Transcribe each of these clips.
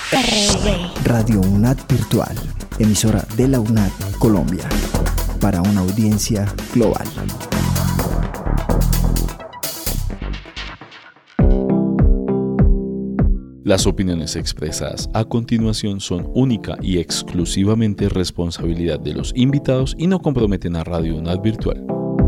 Radio UNAD Virtual, emisora de la UNAD Colombia, para una audiencia global. Las opiniones expresadas a continuación son única y exclusivamente responsabilidad de los invitados y no comprometen a Radio UNAD Virtual.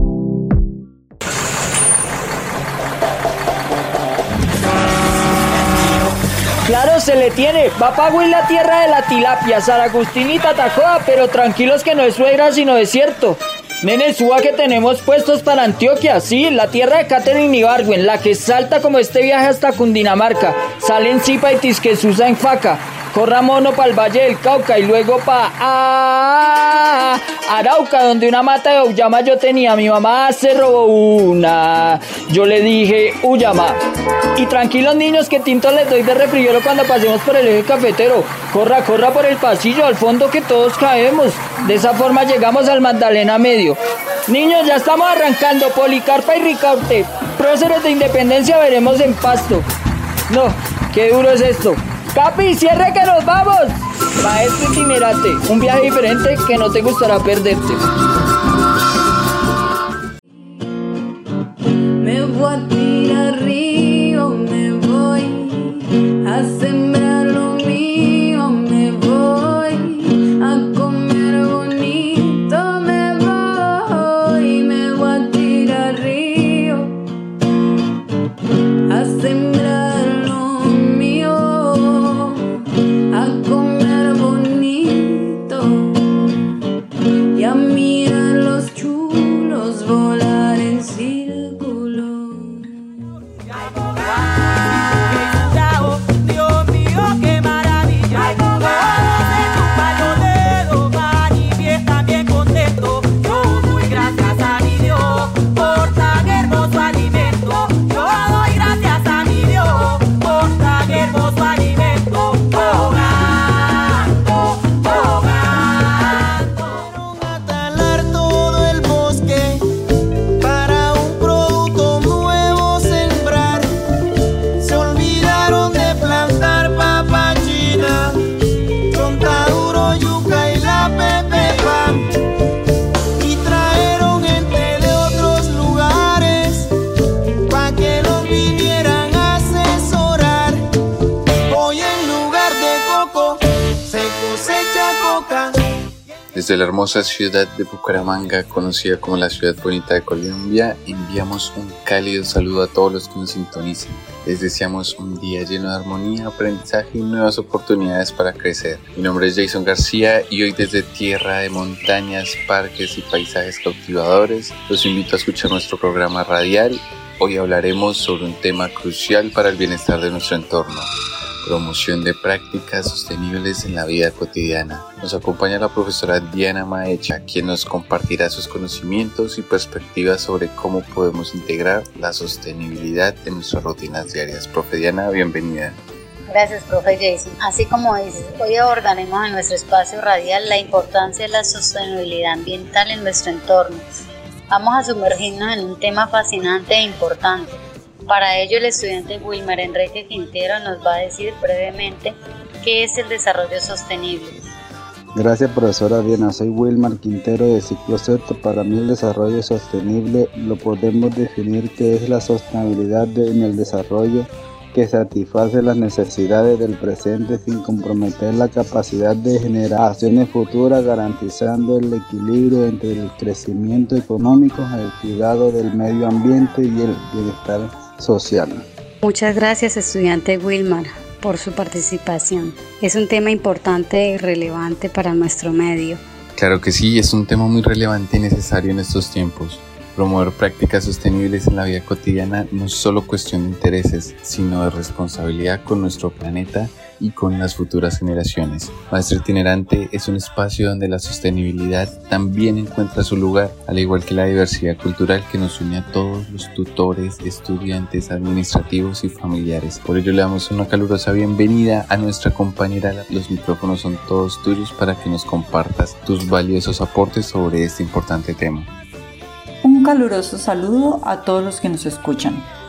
Claro, se le tiene. Va pa' Huil, la tierra de la tilapia, San Agustín y Tatacoa, pero tranquilos que no es suegra sino desierto. Nene, suba que tenemos puestos para Antioquia, sí, la tierra de Catherine Ibargüen, la que salta como este viaje hasta Cundinamarca, sale en Zipa y Tisquesusa en Faca, corra mono pa'l Valle del Cauca y luego pa' Arauca, donde una mata de auyama yo tenía, mi mamá se robó una, yo le dije, uyama. Y tranquilos niños que tinto les doy de refrigerio cuando pasemos por el eje cafetero, corra por el pasillo, al fondo que todos caemos, de esa forma llegamos al Magdalena Medio. Niños, ya estamos arrancando, Policarpa y Ricaurte, próceres de independencia veremos en Pasto. No, qué duro es esto. Capi, cierre que nos vamos. Maestro itinerante, un viaje diferente que no te gustará perderte. Me voy a tirar río, me voy a sembrar lo mío, me voy a comer bonito, me voy a tirar río, a sembrar lo mío, a comer bonito y a mirar los chulos volar en círculo. Dios mío, qué maravilla. Todos en tu palonero van y fiestan bien contentos. Yo doy gracias a mi Dios por tan hermoso alimento. Yo doy gracias a mi Dios por tan hermoso alimento. A talar todo el bosque para un producto nuevo sembrar. Se olvidaron de plantar papa china, chontaduro, yuca y la pepepa. Y trajeron gente de otros lugares pa' que los vinieran a asesorar. Hoy en lugar de coco se cosecha coca. Desde la hermosa ciudad de Bucaramanga, conocida como la ciudad bonita de Colombia, enviamos un cálido saludo a todos los que nos sintonizan. Les deseamos un día lleno de armonía, aprendizaje y nuevas oportunidades para crecer. Mi nombre es Jason García y hoy desde tierra de montañas, parques y paisajes cautivadores, los invito a escuchar nuestro programa radial. Hoy hablaremos sobre un tema crucial para el bienestar de nuestro entorno: promoción de prácticas sostenibles en la vida cotidiana. Nos acompaña la profesora Diana Maecha, quien nos compartirá sus conocimientos y perspectivas sobre cómo podemos integrar la sostenibilidad en nuestras rutinas diarias. Profe Diana, bienvenida. Gracias, profe Jason. Así como dices, hoy abordaremos en nuestro espacio radial la importancia de la sostenibilidad ambiental en nuestro entorno. Vamos a sumergirnos en un tema fascinante e importante. Para ello, el estudiante Wilmar Enrique Quintero nos va a decir brevemente qué es el desarrollo sostenible. Gracias, profesora Diana. Soy Wilmar Quintero de ciclo sexto. Para mí el desarrollo sostenible lo podemos definir que es la sostenibilidad en el desarrollo que satisface las necesidades del presente sin comprometer la capacidad de generaciones futuras, garantizando el equilibrio entre el crecimiento económico, el cuidado del medio ambiente y el bienestar social. Muchas gracias, estudiante Wilmar, por su participación. Es un tema importante y relevante para nuestro medio. Claro que sí, es un tema muy relevante y necesario en estos tiempos. Promover prácticas sostenibles en la vida cotidiana no es solo cuestión de intereses, sino de responsabilidad con nuestro planeta y con las futuras generaciones. Maestro Itinerante es un espacio donde la sostenibilidad también encuentra su lugar, al igual que la diversidad cultural que nos une a todos los tutores, estudiantes, administrativos y familiares. Por ello le damos una calurosa bienvenida a nuestra compañera. Los micrófonos son todos tuyos para que nos compartas tus valiosos aportes sobre este importante tema. Un caluroso saludo a todos los que nos escuchan.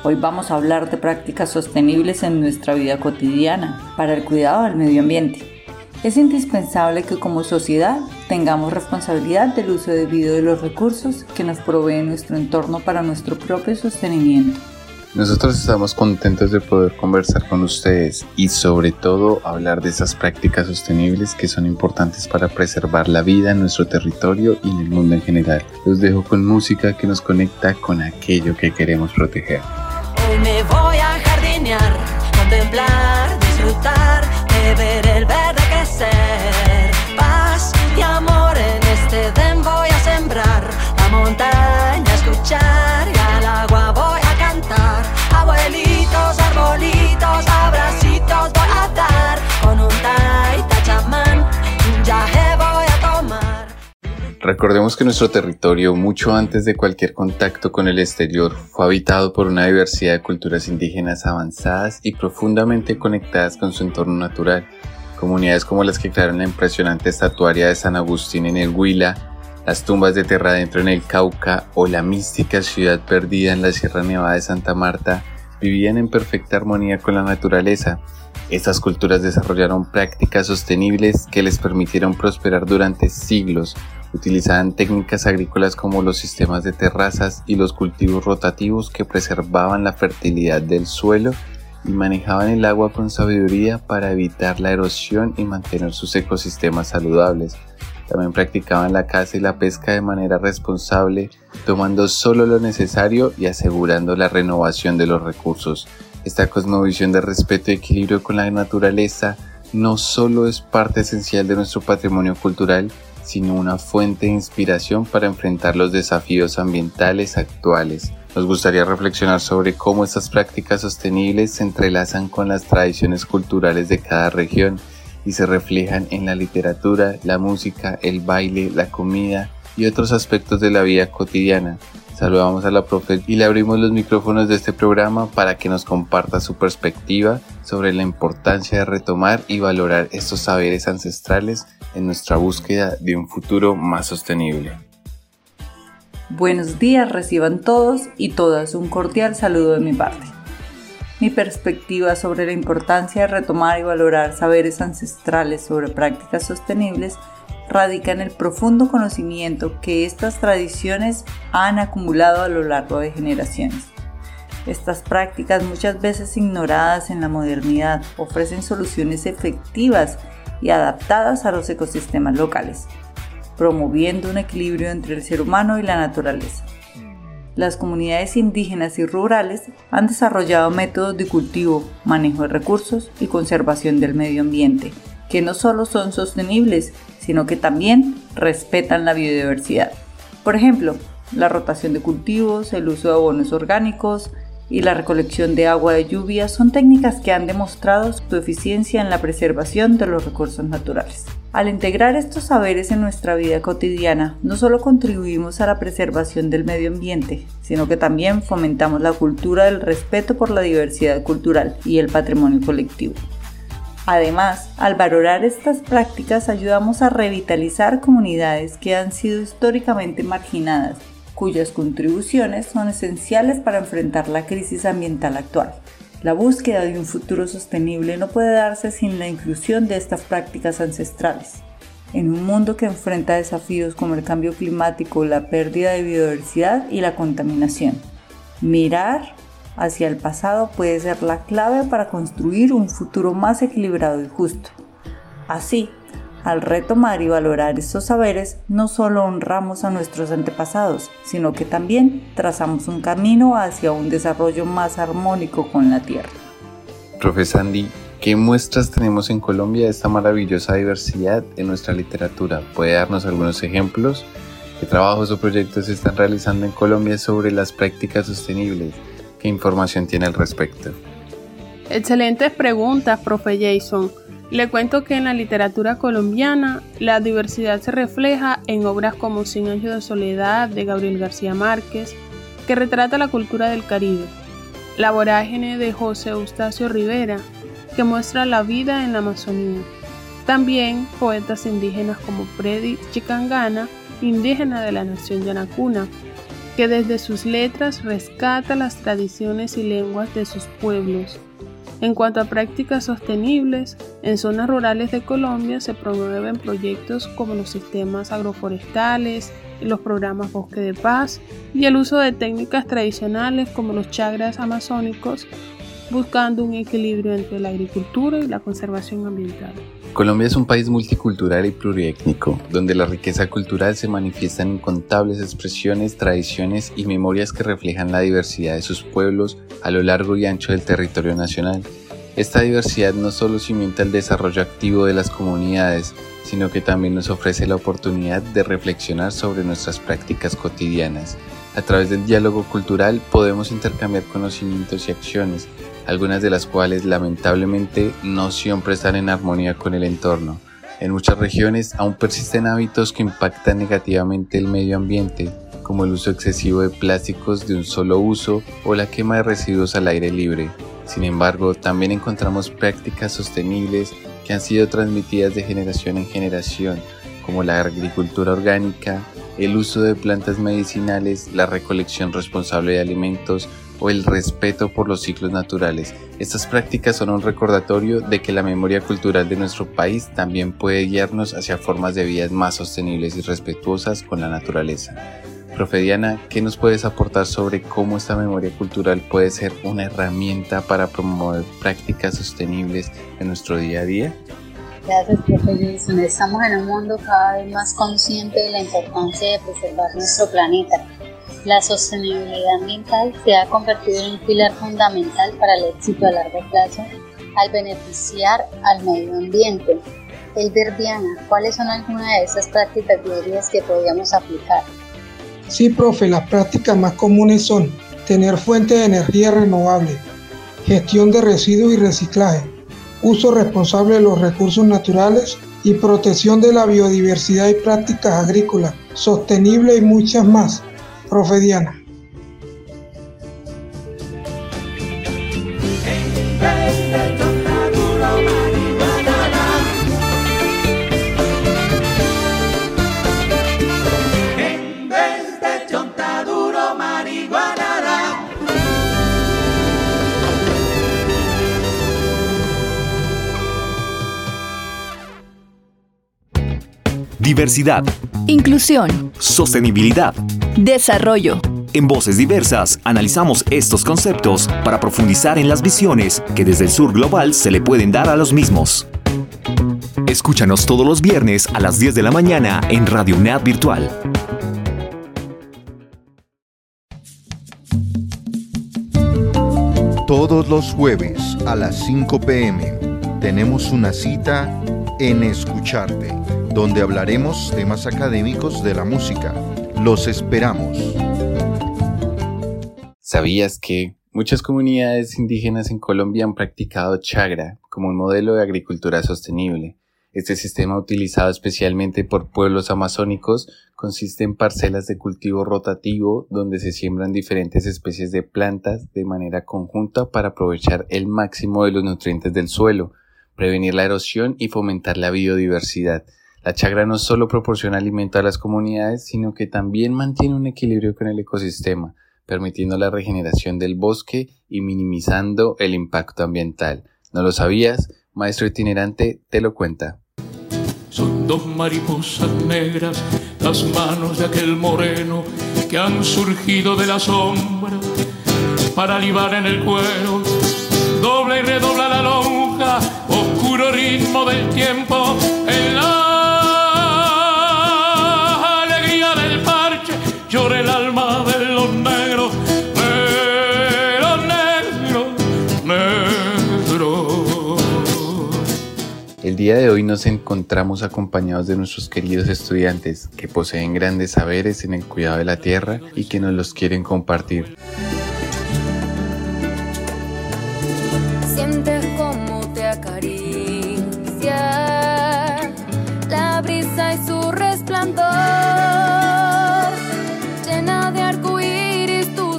Hoy vamos a hablar de prácticas sostenibles en nuestra vida cotidiana para el cuidado del medio ambiente. Es indispensable que como sociedad tengamos responsabilidad del uso debido de los recursos que nos provee nuestro entorno para nuestro propio sostenimiento. Nosotros estamos contentos de poder conversar con ustedes y sobre todo hablar de esas prácticas sostenibles que son importantes para preservar la vida en nuestro territorio y en el mundo en general. Los dejo con música que nos conecta con aquello que queremos proteger. Hoy me voy a jardinear, contemplar, disfrutar, de ver el verde crecer. Paz y amor en este Edén voy a sembrar, la montaña a escuchar y al agua voy a cantar. Abuelitos, arbolitos, abracitos voy a dar, con un taita chamán, un yaje voy a tomar. Recordemos que nuestro territorio, mucho antes de cualquier contacto con el exterior, fue habitado por una diversidad de culturas indígenas avanzadas y profundamente conectadas con su entorno natural. Comunidades como las que crearon la impresionante estatuaria de San Agustín en el Huila, las tumbas de Terra Adentro en el Cauca o la mística ciudad perdida en la Sierra Nevada de Santa Marta, vivían en perfecta armonía con la naturaleza. Estas culturas desarrollaron prácticas sostenibles que les permitieron prosperar durante siglos. Utilizaban técnicas agrícolas como los sistemas de terrazas y los cultivos rotativos que preservaban la fertilidad del suelo y manejaban el agua con sabiduría para evitar la erosión y mantener sus ecosistemas saludables. También practicaban la caza y la pesca de manera responsable, tomando solo lo necesario y asegurando la renovación de los recursos. Esta cosmovisión de respeto y equilibrio con la naturaleza no solo es parte esencial de nuestro patrimonio cultural, sino una fuente de inspiración para enfrentar los desafíos ambientales actuales. Nos gustaría reflexionar sobre cómo estas prácticas sostenibles se entrelazan con las tradiciones culturales de cada región y se reflejan en la literatura, la música, el baile, la comida y otros aspectos de la vida cotidiana. Saludamos a la profe y le abrimos los micrófonos de este programa para que nos comparta su perspectiva sobre la importancia de retomar y valorar estos saberes ancestrales en nuestra búsqueda de un futuro más sostenible. Buenos días, reciban todos y todas un cordial saludo de mi parte. Mi perspectiva sobre la importancia de retomar y valorar saberes ancestrales sobre prácticas sostenibles radica en el profundo conocimiento que estas tradiciones han acumulado a lo largo de generaciones. Estas prácticas, muchas veces ignoradas en la modernidad, ofrecen soluciones efectivas y adaptadas a los ecosistemas locales, promoviendo un equilibrio entre el ser humano y la naturaleza. Las comunidades indígenas y rurales han desarrollado métodos de cultivo, manejo de recursos y conservación del medio ambiente, que no solo son sostenibles, sino que también respetan la biodiversidad. Por ejemplo, la rotación de cultivos, el uso de abonos orgánicos y la recolección de agua de lluvia son técnicas que han demostrado su eficiencia en la preservación de los recursos naturales. Al integrar estos saberes en nuestra vida cotidiana, no solo contribuimos a la preservación del medio ambiente, sino que también fomentamos la cultura del respeto por la diversidad cultural y el patrimonio colectivo. Además, al valorar estas prácticas ayudamos a revitalizar comunidades que han sido históricamente marginadas, cuyas contribuciones son esenciales para enfrentar la crisis ambiental actual. La búsqueda de un futuro sostenible no puede darse sin la inclusión de estas prácticas ancestrales. En un mundo que enfrenta desafíos como el cambio climático, la pérdida de biodiversidad y la contaminación, mirar hacia el pasado puede ser la clave para construir un futuro más equilibrado y justo. Así, al retomar y valorar estos saberes, no solo honramos a nuestros antepasados, sino que también trazamos un camino hacia un desarrollo más armónico con la tierra. Profe Sandy, ¿qué muestras tenemos en Colombia de esta maravillosa diversidad en nuestra literatura? ¿Puede darnos algunos ejemplos? ¿Qué trabajos o proyectos se están realizando en Colombia sobre las prácticas sostenibles? ¿Qué información tiene al respecto? Excelentes preguntas, profe Jason. Le cuento que en la literatura colombiana la diversidad se refleja en obras como 100 años de soledad de Gabriel García Márquez, que retrata la cultura del Caribe, La vorágine de José Eustacio Rivera, que muestra la vida en la Amazonía. También poetas indígenas como Freddy Chicangana, indígena de la nación Yanacuna, que desde sus letras rescata las tradiciones y lenguas de sus pueblos. En cuanto a prácticas sostenibles, en zonas rurales de Colombia se promueven proyectos como los sistemas agroforestales, los programas Bosque de Paz y el uso de técnicas tradicionales como los chagras amazónicos, buscando un equilibrio entre la agricultura y la conservación ambiental. Colombia es un país multicultural y pluriétnico, donde la riqueza cultural se manifiesta en incontables expresiones, tradiciones y memorias que reflejan la diversidad de sus pueblos a lo largo y ancho del territorio nacional. Esta diversidad no solo cimienta el desarrollo activo de las comunidades, sino que también nos ofrece la oportunidad de reflexionar sobre nuestras prácticas cotidianas. A través del diálogo cultural podemos intercambiar conocimientos y acciones, algunas de las cuales lamentablemente no siempre están en armonía con el entorno. En muchas regiones aún persisten hábitos que impactan negativamente el medio ambiente, como el uso excesivo de plásticos de un solo uso o la quema de residuos al aire libre. Sin embargo, también encontramos prácticas sostenibles que han sido transmitidas de generación en generación, como la agricultura orgánica, el uso de plantas medicinales, la recolección responsable de alimentos o el respeto por los ciclos naturales. Estas prácticas son un recordatorio de que la memoria cultural de nuestro país también puede guiarnos hacia formas de vida más sostenibles y respetuosas con la naturaleza. Profe Diana, ¿qué nos puedes aportar sobre cómo esta memoria cultural puede ser una herramienta para promover prácticas sostenibles en nuestro día a día? Gracias, profe Jason. Estamos en un mundo cada vez más consciente de la importancia de preservar nuestro planeta. La sostenibilidad ambiental se ha convertido en un pilar fundamental para el éxito a largo plazo al beneficiar al medio ambiente. Elber Diana, ¿cuáles son algunas de esas prácticas diarias que podríamos aplicar? Sí, profe, las prácticas más comunes son tener fuentes de energía renovable, gestión de residuos y reciclaje, uso responsable de los recursos naturales y protección de la biodiversidad y prácticas agrícolas sostenibles y muchas más. Profe Diana. Diversidad, inclusión, sostenibilidad, desarrollo. En Voces Diversas analizamos estos conceptos para profundizar en las visiones que desde el sur global se le pueden dar a los mismos. Escúchanos todos los viernes a las 10 de la mañana en Radio UNAD Virtual. Todos los jueves a las 5 p.m. tenemos una cita en Escucharte, donde hablaremos temas académicos de la música. Los esperamos. ¿Sabías que muchas comunidades indígenas en Colombia han practicado chagra como un modelo de agricultura sostenible? Este sistema, utilizado especialmente por pueblos amazónicos, consiste en parcelas de cultivo rotativo donde se siembran diferentes especies de plantas de manera conjunta para aprovechar el máximo de los nutrientes del suelo, prevenir la erosión y fomentar la biodiversidad. La chagra no solo proporciona alimento a las comunidades, sino que también mantiene un equilibrio con el ecosistema, permitiendo la regeneración del bosque y minimizando el impacto ambiental. ¿No lo sabías? Maestro itinerante te lo cuenta. Son dos mariposas negras, las manos de aquel moreno que han surgido de la sombra para libar en el cuero. Dobla y redobla la lonja, oscuro ritmo del tiempo en la alegría del parche. Llora el alma de los negros, pero negro. El día de hoy nos encontramos acompañados de nuestros queridos estudiantes que poseen grandes saberes en el cuidado de la tierra y que nos los quieren compartir. Sientes cómo te acaricia la brisa y su resplandor, llena de arcoíris tu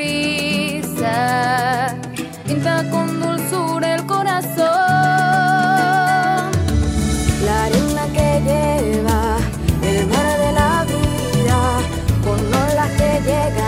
sonrisa, pinta con dulzura el corazón. La arena que lleva el mar de la vida, con olas que llegan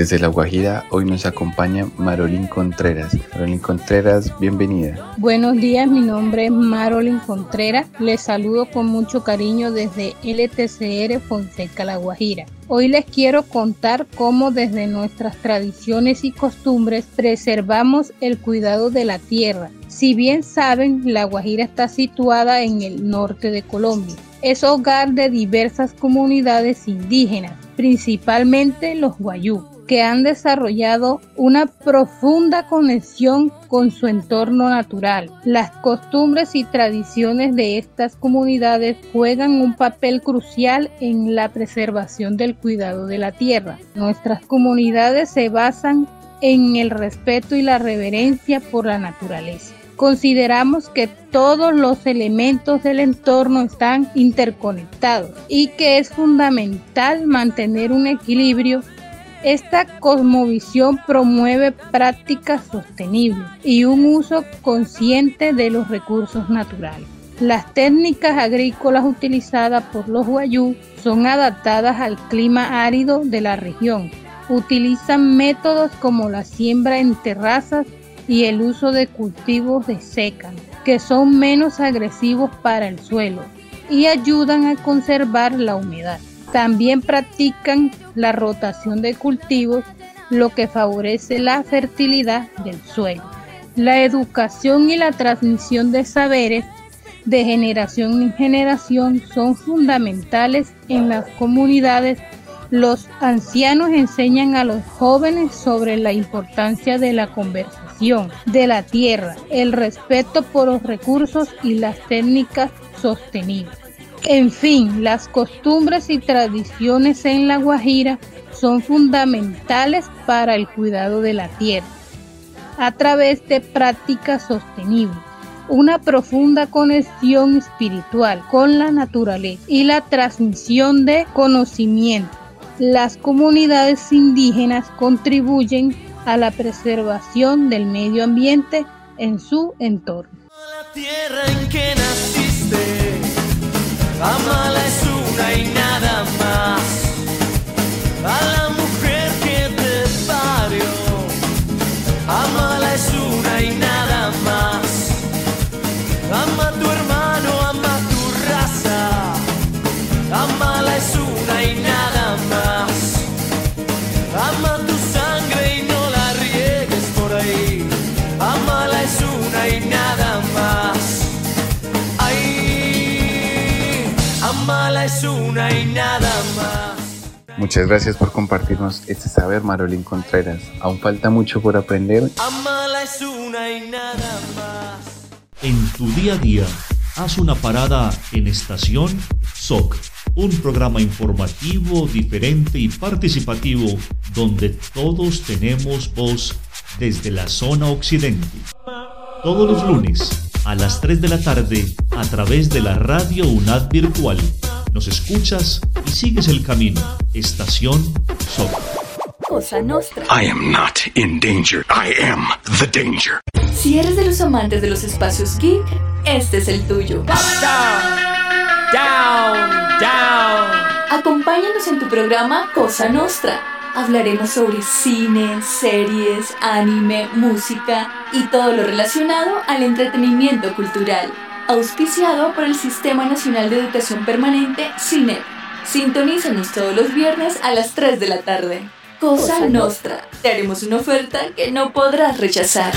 Desde La Guajira hoy nos acompaña Marolín Contreras. Marolín Contreras, bienvenida. Buenos días, mi nombre es Marolín Contreras. Les saludo con mucho cariño desde LTCR Fonseca, La Guajira. Hoy les quiero contar cómo desde nuestras tradiciones y costumbres preservamos el cuidado de la tierra. Si bien saben, La Guajira está situada en el norte de Colombia. Es hogar de diversas comunidades indígenas, principalmente los guayú, que han desarrollado una profunda conexión con su entorno natural. Las costumbres y tradiciones de estas comunidades juegan un papel crucial en la preservación del cuidado de la tierra. Nuestras comunidades se basan en el respeto y la reverencia por la naturaleza. Consideramos que todos los elementos del entorno están interconectados y que es fundamental mantener un equilibrio. Esta cosmovisión promueve prácticas sostenibles y un uso consciente de los recursos naturales. Las técnicas agrícolas utilizadas por los guayú son adaptadas al clima árido de la región. Utilizan métodos como la siembra en terrazas y el uso de cultivos de secano, que son menos agresivos para el suelo y ayudan a conservar la humedad. También practican la rotación de cultivos, lo que favorece la fertilidad del suelo. La educación y la transmisión de saberes de generación en generación son fundamentales en las comunidades. Los ancianos enseñan a los jóvenes sobre la importancia de la conservación de la tierra, el respeto por los recursos y las técnicas sostenibles. En fin, las costumbres y tradiciones en La Guajira son fundamentales para el cuidado de la tierra a través de prácticas sostenibles, una profunda conexión espiritual con la naturaleza y la transmisión de conocimiento. Las comunidades indígenas contribuyen a la preservación del medio ambiente en su entorno. La tierra en que naciste, amala es una y nada más. A la mujer que te parió, amala es una y nada más. Ama a tu hermano, ama tu raza, amala es una y nada más. Ama tu sangre y no la riegues por ahí, amala es una y nada más. Ay, amala es una y nada más. Muchas gracias por compartirnos este saber, Marolín Contreras. Aún falta mucho por aprender. Amala es una y nada más. En tu día a día, haz una parada en Estación SOC, un programa informativo, diferente y participativo donde todos tenemos voz desde la zona occidente. Todos los lunes a las 3 de la tarde a través de la radio UNAD virtual. Nos escuchas y sigues el camino. Estación SOC. Cosa Nostra. I am not in danger. I am the danger. Si eres de los amantes de los espacios geek, este es el tuyo. Down. Acompáñanos en tu programa Cosa Nostra. Hablaremos sobre cine, series, anime, música y todo lo relacionado al entretenimiento cultural. Auspiciado por el Sistema Nacional de Educación Permanente, SINEP. Sintonízanos todos los viernes a las 3 de la tarde. Cosa Nostra. Te haremos una oferta que no podrás rechazar.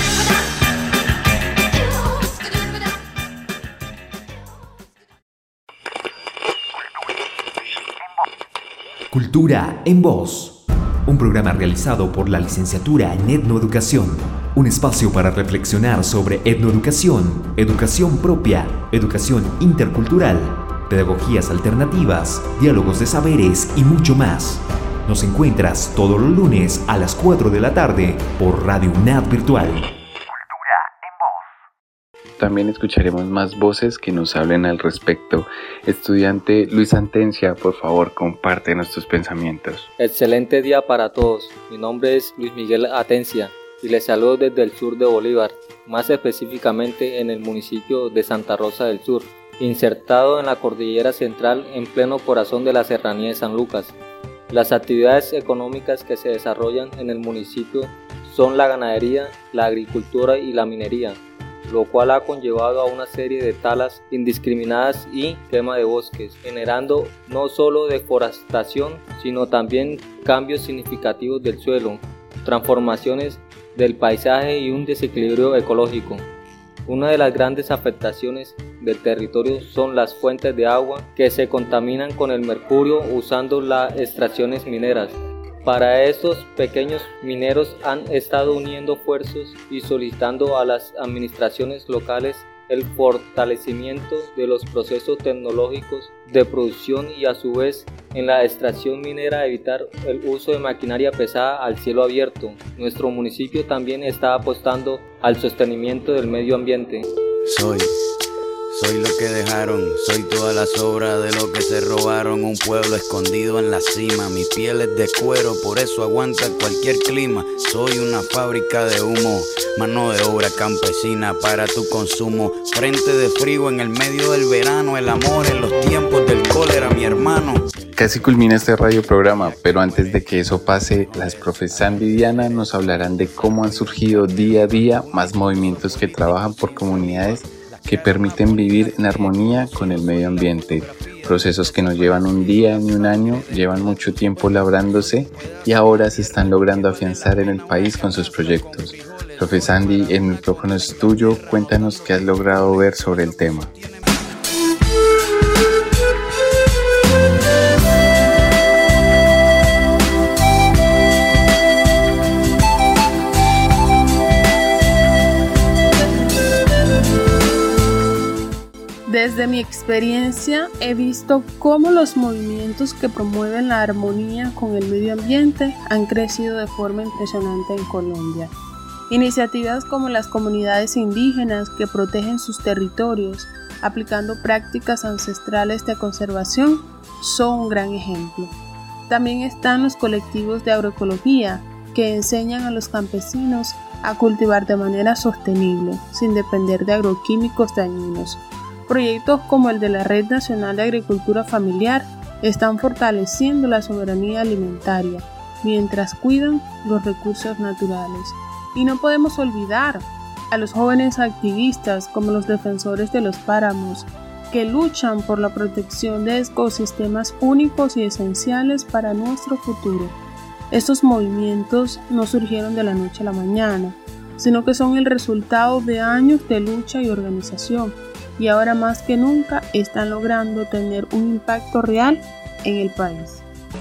Cultura en Voz, un programa realizado por la licenciatura en Etnoeducación, un espacio para reflexionar sobre etnoeducación, educación propia, educación intercultural, pedagogías alternativas, diálogos de saberes y mucho más. Nos encuentras todos los lunes a las 4 de la tarde por Radio UNAD Virtual. También escucharemos más voces que nos hablen al respecto. Estudiante Luis Antencia, por favor, compártenos tus pensamientos. Excelente día para todos. Mi nombre es Luis Miguel Atencia y les saludo desde el sur de Bolívar, más específicamente en el municipio de Santa Rosa del Sur, insertado en la cordillera central en pleno corazón de la serranía de San Lucas. Las actividades económicas que se desarrollan en el municipio son la ganadería, la agricultura y la minería, lo cual ha conllevado a una serie de talas indiscriminadas y quema de bosques, generando no solo deforestación, sino también cambios significativos del suelo, transformaciones del paisaje y un desequilibrio ecológico. Una de las grandes afectaciones del territorio son las fuentes de agua que se contaminan con el mercurio usando las extracciones mineras. Para estos pequeños mineros han estado uniendo esfuerzos y solicitando a las administraciones locales el fortalecimiento de los procesos tecnológicos de producción y a su vez en la extracción minera evitar el uso de maquinaria pesada al cielo abierto. Nuestro municipio también está apostando al sostenimiento del medio ambiente. Soy lo que dejaron, soy toda la sobra de lo que se robaron. Un pueblo escondido en la cima, mi piel es de cuero, por eso aguanta cualquier clima. Soy una fábrica de humo, mano de obra campesina para tu consumo. Frente de frío en el medio del verano, el amor en los tiempos del cólera, mi hermano. Casi culmina este radioprograma, pero antes de que eso pase, las profes Sandy y Diana nos hablarán de cómo han surgido día a día más movimientos que trabajan por comunidades que permiten vivir en armonía con el medio ambiente. Procesos que no llevan un día ni un año, llevan mucho tiempo labrándose y ahora se están logrando afianzar en el país con sus proyectos. Profe Sandy, el micrófono es tuyo, cuéntanos qué has logrado ver sobre el tema. Desde mi experiencia he visto cómo los movimientos que promueven la armonía con el medio ambiente han crecido de forma impresionante en Colombia. Iniciativas como las comunidades indígenas que protegen sus territorios aplicando prácticas ancestrales de conservación son un gran ejemplo. También están los colectivos de agroecología que enseñan a los campesinos a cultivar de manera sostenible sin depender de agroquímicos dañinos. Proyectos como el de la Red Nacional de Agricultura Familiar están fortaleciendo la soberanía alimentaria mientras cuidan los recursos naturales. Y no podemos olvidar a los jóvenes activistas como los defensores de los páramos que luchan por la protección de ecosistemas únicos y esenciales para nuestro futuro. Estos movimientos no surgieron de la noche a la mañana, sino que son el resultado de años de lucha y organización. Y ahora más que nunca están logrando tener un impacto real en el país.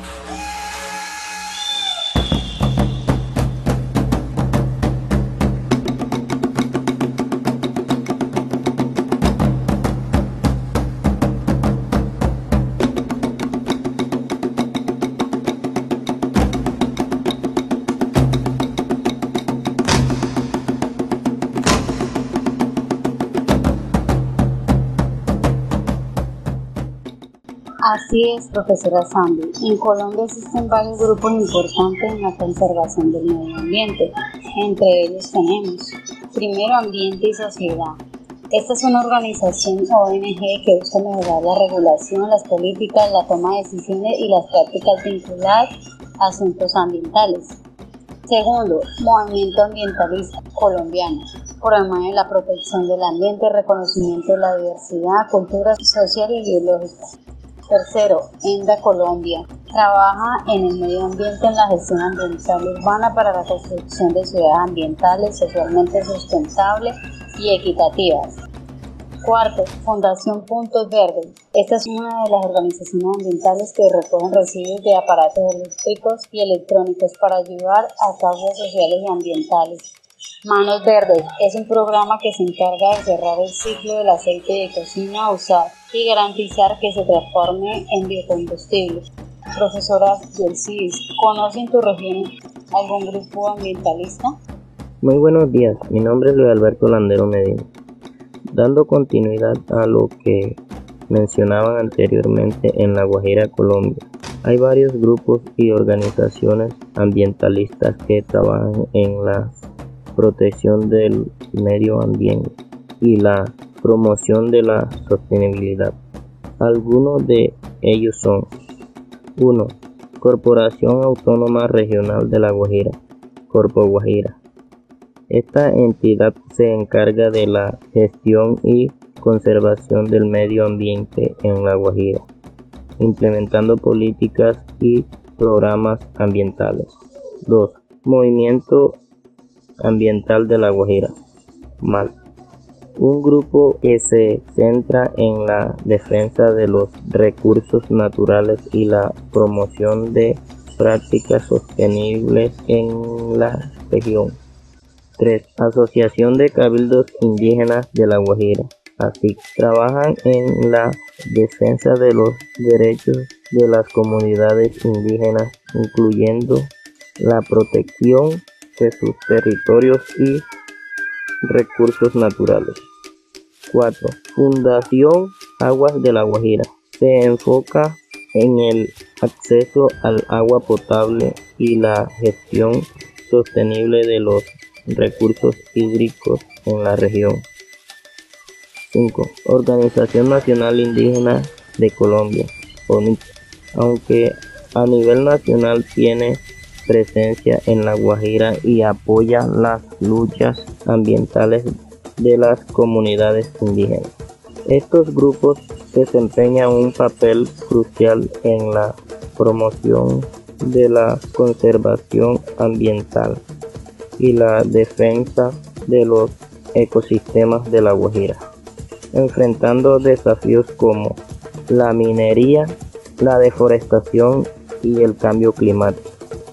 Así es, profesora Sandy. En Colombia existen varios grupos importantes en la conservación del medio ambiente. Entre ellos tenemos, primero, Ambiente y Sociedad. Esta es una organización ONG que busca mejorar la regulación, las políticas, la toma de decisiones y las prácticas vinculadas a asuntos ambientales. Segundo, Movimiento Ambientalista Colombiano. Promueve la protección del ambiente, reconocimiento de la diversidad, cultura social y biológica. Tercero, ENDA Colombia. Trabaja en el medio ambiente en la gestión ambiental urbana para la construcción de ciudades ambientales, socialmente sustentables y equitativas. Cuarto, Fundación Puntos Verdes. Esta es una de las organizaciones ambientales que recogen residuos de aparatos eléctricos y electrónicos para ayudar a causas sociales y ambientales. Manos Verdes es un programa que se encarga de cerrar el ciclo del aceite de cocina usado y garantizar que se transforme en biocombustible. Profesora Yelsidis, ¿conoce en tu región algún grupo ambientalista? Muy buenos días, mi nombre es Luis Alberto Landero Medina. Dando continuidad a lo que mencionaban anteriormente en La Guajira, Colombia, hay varios grupos y organizaciones ambientalistas que trabajan en la protección del medio ambiente y la promoción de la sostenibilidad. Algunos de ellos son 1. Corporación Autónoma Regional de La Guajira, Corpo Guajira. Esta entidad se encarga de la gestión y conservación del medio ambiente en La Guajira, implementando políticas y programas ambientales. 2. Movimiento Ambiental de La Guajira, MAL. Un grupo que se centra en la defensa de los recursos naturales y la promoción de prácticas sostenibles en la región. 3. Asociación de Cabildos Indígenas de La Guajira. Así, trabajan en la defensa de los derechos de las comunidades indígenas, incluyendo la protección de sus territorios y recursos naturales. 4. Fundación Aguas de La Guajira. Se enfoca en el acceso al agua potable y la gestión sostenible de los recursos hídricos en la región. 5. Organización Nacional Indígena de Colombia, ONIC. Aunque a nivel nacional tiene presencia en La Guajira y apoya las luchas ambientales de las comunidades indígenas. Estos grupos desempeñan un papel crucial en la promoción de la conservación ambiental y la defensa de los ecosistemas de La Guajira, enfrentando desafíos como la minería, la deforestación y el cambio climático.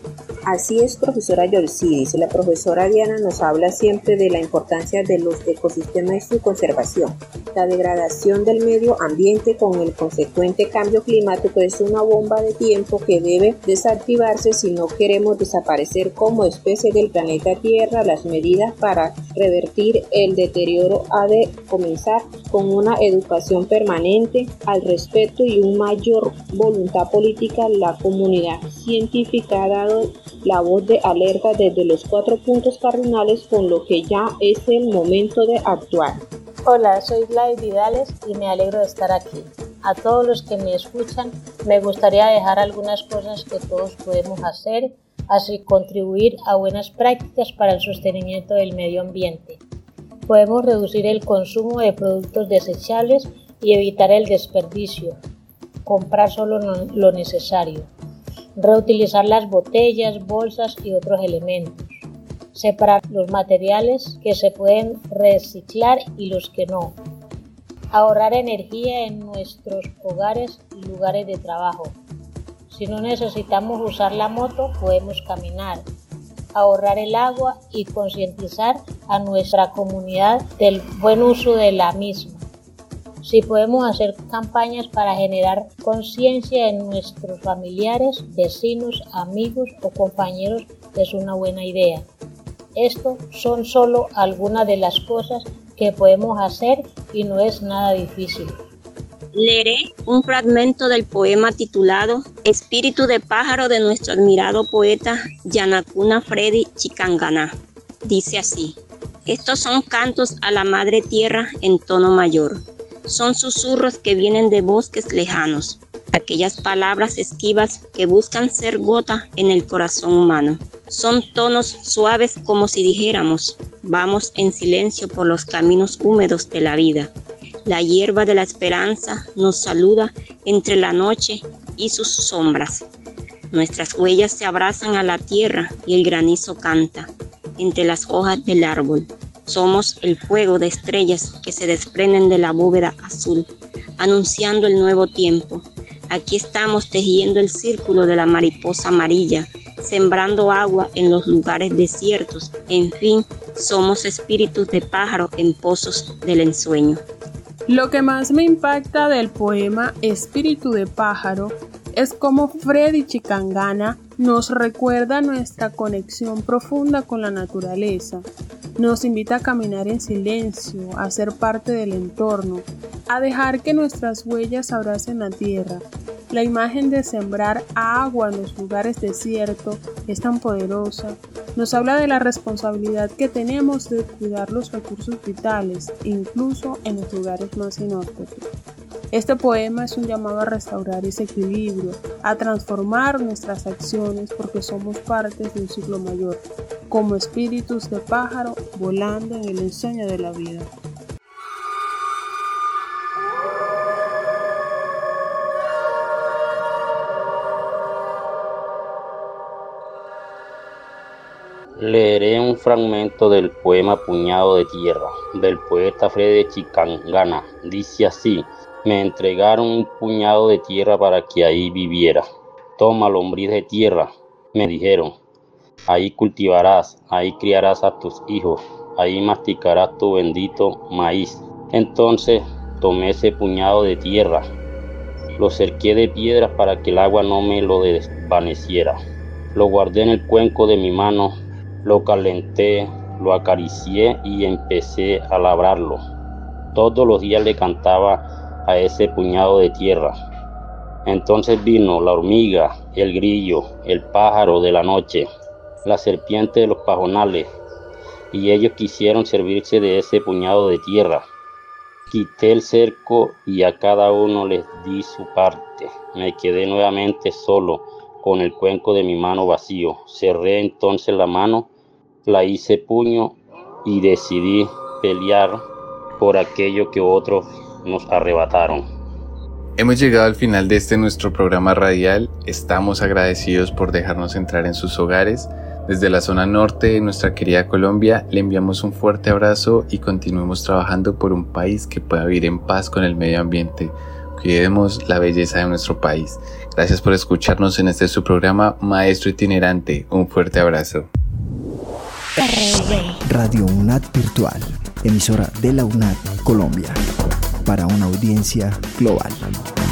Así es, profesora Yorcidis. La profesora Diana nos habla siempre de la importancia de los ecosistemas y su conservación. La degradación del medio ambiente con el consecuente cambio climático es una bomba de tiempo que debe desactivarse si no queremos desaparecer como especie del planeta Tierra. Las medidas para revertir el deterioro ha de comenzar con una educación permanente al respecto y una mayor voluntad política. La comunidad científica ha dado la voz de alerta desde los 4 puntos cardinales, con lo que ya es el momento de actuar. Hola, soy Gladys Vidales y me alegro de estar aquí. A todos los que me escuchan, me gustaría dejar algunas cosas que todos podemos hacer, así contribuir a buenas prácticas para el sostenimiento del medio ambiente. Podemos reducir el consumo de productos desechables y evitar el desperdicio. Comprar solo lo necesario. Reutilizar las botellas, bolsas y otros elementos. Separar los materiales que se pueden reciclar y los que no. Ahorrar energía en nuestros hogares y lugares de trabajo. Si no necesitamos usar la moto, podemos caminar. Ahorrar el agua y concientizar a nuestra comunidad del buen uso de la misma. Si podemos hacer campañas para generar conciencia en nuestros familiares, vecinos, amigos o compañeros, es una buena idea. Estos son solo algunas de las cosas que podemos hacer y no es nada difícil. Leeré un fragmento del poema titulado Espíritu de pájaro de nuestro admirado poeta Yanacuna Freddy Chicangana. Dice así: estos son cantos a la madre tierra en tono mayor. Son susurros que vienen de bosques lejanos, aquellas palabras esquivas que buscan ser gota en el corazón humano. Son tonos suaves como si dijéramos, vamos en silencio por los caminos húmedos de la vida. La hierba de la esperanza nos saluda entre la noche y sus sombras. Nuestras huellas se abrazan a la tierra y el granizo canta entre las hojas del árbol. Somos el fuego de estrellas que se desprenden de la bóveda azul, anunciando el nuevo tiempo. Aquí estamos tejiendo el círculo de la mariposa amarilla, sembrando agua en los lugares desiertos. En fin, somos espíritus de pájaro en pozos del ensueño. Lo que más me impacta del poema Espíritu de pájaro es cómo Freddy Chicangana nos recuerda nuestra conexión profunda con la naturaleza. Nos invita a caminar en silencio, a ser parte del entorno, a dejar que nuestras huellas abracen la tierra. La imagen de sembrar agua en los lugares desiertos es tan poderosa. Nos habla de la responsabilidad que tenemos de cuidar los recursos vitales, incluso en los lugares más inhóspitos. Este poema es un llamado a restaurar ese equilibrio, a transformar nuestras acciones porque somos partes de un ciclo mayor, como espíritus de pájaro volando en el ensueño de la vida. Leeré un fragmento del poema Puñado de Tierra, del poeta Freddy Chicangana. Dice así: me entregaron un puñado de tierra para que ahí viviera. Toma, lombriz de tierra, me dijeron. Ahí cultivarás, ahí criarás a tus hijos, ahí masticarás tu bendito maíz. Entonces tomé ese puñado de tierra, lo cerqué de piedras para que el agua no me lo desvaneciera. Lo guardé en el cuenco de mi mano, lo calenté, lo acaricié y empecé a labrarlo. Todos los días le cantaba a ese puñado de tierra. Entonces vino la hormiga, el grillo, el pájaro de la noche, la serpiente de los pajonales, y ellos quisieron servirse de ese puñado de tierra. Quité el cerco y a cada uno les di su parte. Me quedé nuevamente solo, con el cuenco de mi mano vacío. Cerré entonces la mano, la hice puño y decidí pelear por aquello que otros nos arrebataron. Hemos llegado al final de nuestro programa radial. Estamos agradecidos por dejarnos entrar en sus hogares. Desde la zona norte de nuestra querida Colombia, le enviamos un fuerte abrazo y continuemos trabajando por un país que pueda vivir en paz con el medio ambiente. Cuidemos la belleza de nuestro país. Gracias por escucharnos en su programa Maestro Itinerante. Un fuerte abrazo. Radio UNAD Virtual, emisora de la UNAD Colombia, para una audiencia global.